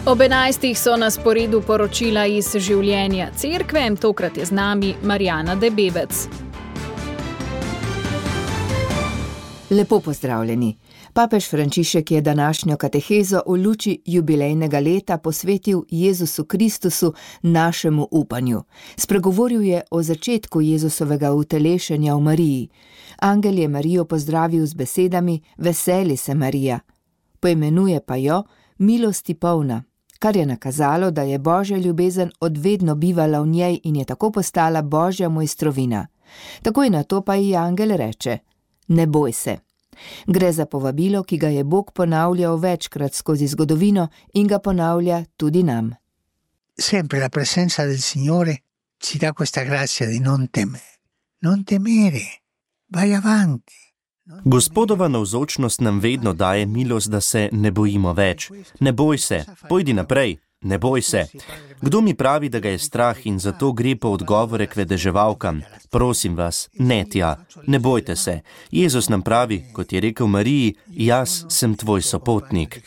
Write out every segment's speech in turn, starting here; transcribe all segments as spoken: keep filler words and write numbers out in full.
Ob enajstih so na sporedu poročila iz življenja cerkve, tokrat je z nami Marjana Debebec. Lepo pozdravljeni. Papež Frančišek je današnjo katehezo v luči jubilejnega leta posvetil Jezusu Kristusu, našemu upanju. Spregovoril je o začetku Jezusovega utelešenja v Mariji. Angel je Marijo pozdravil z besedami: Veseli se, Marija. Poimenuje pa jo milosti polna, kar je nakazalo, da je Božja ljubezen odvedno bivala v njej in je tako postala Božja mojstrovina. Takoj nato pa ji angel reče: Ne boj se. Gre za povabilo, ki ga je Bog ponavljal večkrat skozi zgodovino in ga ponavlja tudi nam. Sempre la presenza del Signore ci dà questa grazia di non temere. Non temere. Vai avanti. Gospodova navzočnost nam vedno daje milost, da se ne bojimo več. Ne boj se, pojdi naprej, ne boj se. Kdo mi pravi, da ga je strah in zato gre po odgovore k vedeževalkam? Prosim vas, ne tja, ne bojte se. Jezus nam pravi, kot je rekel Mariji, jaz sem tvoj sopotnik.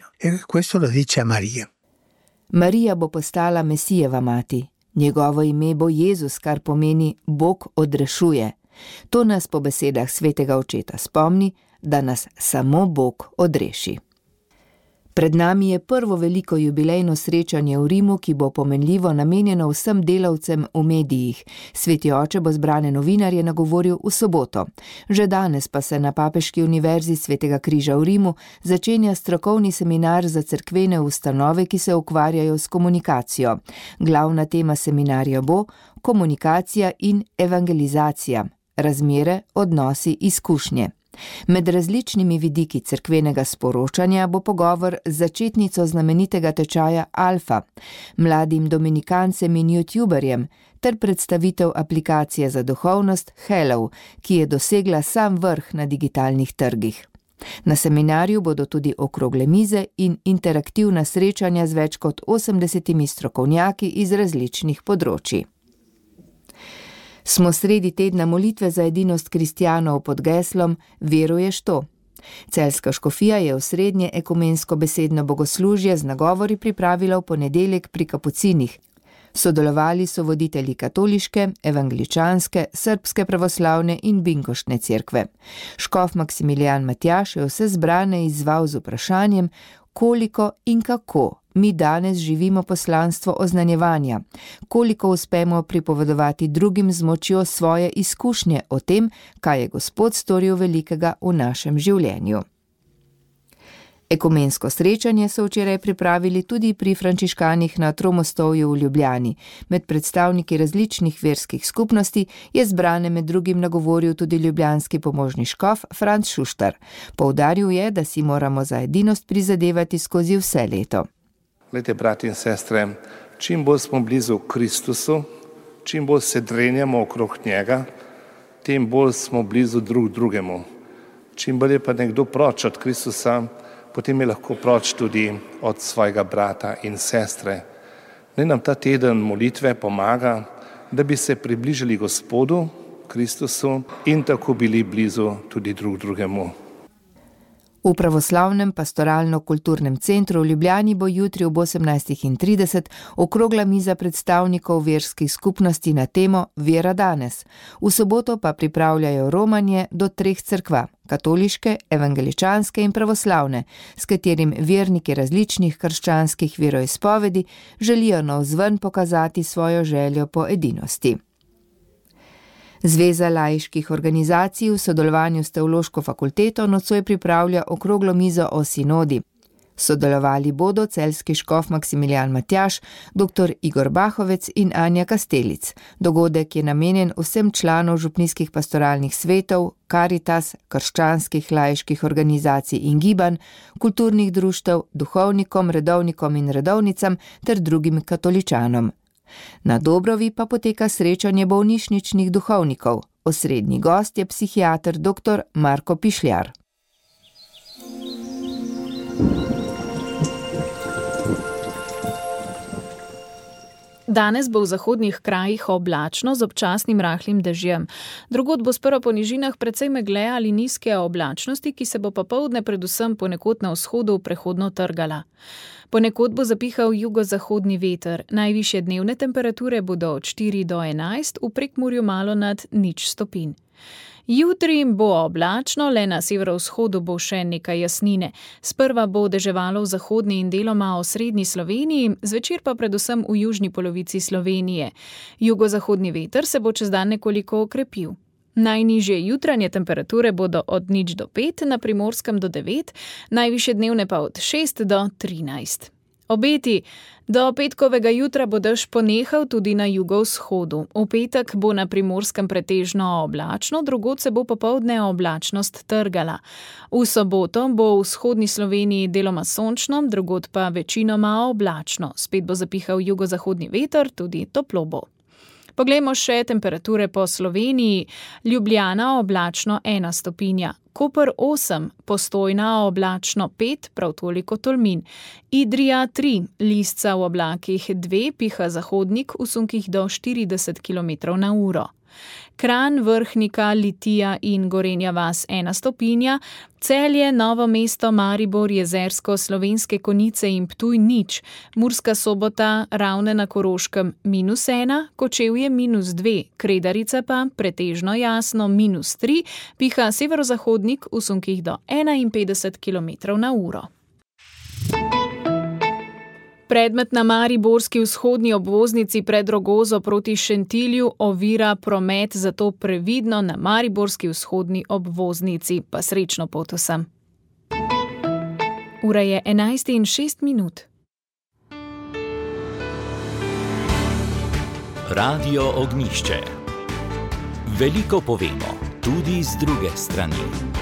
Marija bo postala Mesijeva mati. Njegovo ime bo Jezus, kar pomeni Bog odrešuje. To nas po besedah svetega očeta spomni, da nas samo Bog odreši. Pred nami je prvo veliko jubilejno srečanje v Rimu, ki bo pomenljivo namenjeno vsem delavcem v medijih. Sveti oče bo zbrane novinarje nagovoril v soboto. Že danes pa se na Papeški univerzi Svetega križa v Rimu začenja strokovni seminar za cerkvene ustanove, ki se ukvarjajo s komunikacijo. Glavna tema seminarja bo komunikacija in evangelizacija, razmere, odnosi, izkušnje. Med različnimi vidiki cerkvenega sporočanja bo pogovor z začetnico znamenitega tečaja Alfa, mladim dominikancem in youtuberjem, ter predstavitev aplikacije za duhovnost Hello, ki je dosegla sam vrh na digitalnih trgih. Na seminarju bodo tudi okrogle mize in interaktivna srečanja z več kot osemdesetimi strokovnjaki iz različnih področij. Smo sredi tedna molitve za edinost kristjanov pod geslom Veruješ to? Celjska škofija je osrednje ekumensko besedno bogoslužje z nagovori pripravila v ponedeljek pri Kapucinih. Sodelovali so voditelji katoliške, evangeličanske, srbske pravoslavne in binkoštne cerkve. Škof Maksimilijan Matjaž je vse zbrane izzval z vprašanjem, koliko in kako mi danes živimo poslanstvo oznanjevanja, koliko uspemo pripovedovati drugim z močjo svoje izkušnje o tem, kaj je Gospod storil velikega v našem življenju. Ekumensko srečanje so včeraj pripravili tudi pri frančiškanih na Tromostovju v Ljubljani. Med predstavniki različnih verskih skupnosti je zbrane med drugim nagovoril tudi ljubljanski pomožni škof Franc Šuštar. Poudaril je, da si moramo za edinost prizadevati skozi vse leto. Glejte, brati in sestre, čim bolj smo blizu Kristusu, čim bolj se drenjamo okrog njega, tem bolj smo blizu drug drugemu. Čim bolj je pa nekdo proč od Kristusa, potem je lahko proč tudi od svojega brata in sestre. Naj nam ta teden molitve pomaga, da bi se približali Gospodu, Kristusu in tako bili blizu tudi drug drugemu. V pravoslavnem pastoralno-kulturnem centru v Ljubljani bo jutri ob osemnajstih trideset okrogla miza predstavnikov verskih skupnosti na temo Vera danes. V soboto pa pripravljajo romanje do treh cerkva, katoliške, evangeličanske in pravoslavne, s katerim verniki različnih krščanskih veroizpovedi želijo navzven pokazati svojo željo po edinosti. Zveza laiških organizacij v sodelovanju s Teološko fakulteto nocoj pripravlja okroglo mizo o sinodi. Sodelovali bodo celjski škof Maksimilijan Matjaž, doktor Igor Bahovec in Anja Kastelic. Dogodek je namenjen vsem članov župnijskih pastoralnih svetov, Karitas, krščanskih laiških organizacij in gibanj, kulturnih društev, duhovnikom, redovnikom in redovnicam ter drugim katoličanom. Na Dobrovi pa poteka srečanje bolnišničnih duhovnikov. Osrednji gost je psihiater doktor Marko Pišljar. Danes bo v zahodnih krajih oblačno z občasnim rahlim dežjem. Drugod bo sprva po nižinah precej megle ali nizke oblačnosti, ki se bo popoldne predvsem ponekod na vzhodu prehodno trgala. Ponekod bo zapihal jugozahodni veter. Najvišje dnevne temperature bodo od štiri do enajst, v Prekmurju malo nad nič stopinj. Jutri bo oblačno, le na severovzhodu bo še nekaj jasnine. Sprva bo deževalo v zahodni in deloma osrednji Sloveniji, zvečer pa predvsem v južni polovici Slovenije. Jugozahodni veter se bo čez dan nekoliko okrepil. Najnižje jutranje temperature bodo od nič do pet, na Primorskem do devet, najvišje dnevne pa od šest do trinajst. Obeti. Do petkovega jutra bo dež ponehal tudi na jugovzhodu. V petek bo na Primorskem pretežno oblačno, drugod se bo popoldne oblačnost trgala. V soboto bo v vzhodni Sloveniji deloma sončno, drugod pa večinoma oblačno. Spet bo zapihal jugozahodni veter, tudi toplo bo. Poglejmo še temperature po Sloveniji. Ljubljana oblačno ena stopinja. Koper osem, Postojna oblačno pet, prav toliko Tolmin. Idrija tri, Lisca v oblakih dve, piha zahodnik v sunkih do štirideset kilometrov na uro. Kranj, Vrhnika, Litija in Gorenja vas ena stopinja, Celje, Novo mesto, Maribor, Jezersko, Slovenske Konjice in Ptuj nič, Murska Sobota, Ravne na Koroškem minus ena, Kočevje minus dve, Kredarica pa pretežno jasno minus tri, piha severozahodnik v sunkih do enainpetdeset kilometrov na uro. Predmet na mariborski vzhodni obvoznici pred Rogozo proti Šentilju ovira promet, zato previdno na mariborski vzhodni obvoznici. Pa srečno pot vsem. Ura je enajst in šest minut. Radio Ognjišče. Veliko povemo, tudi z druge strani.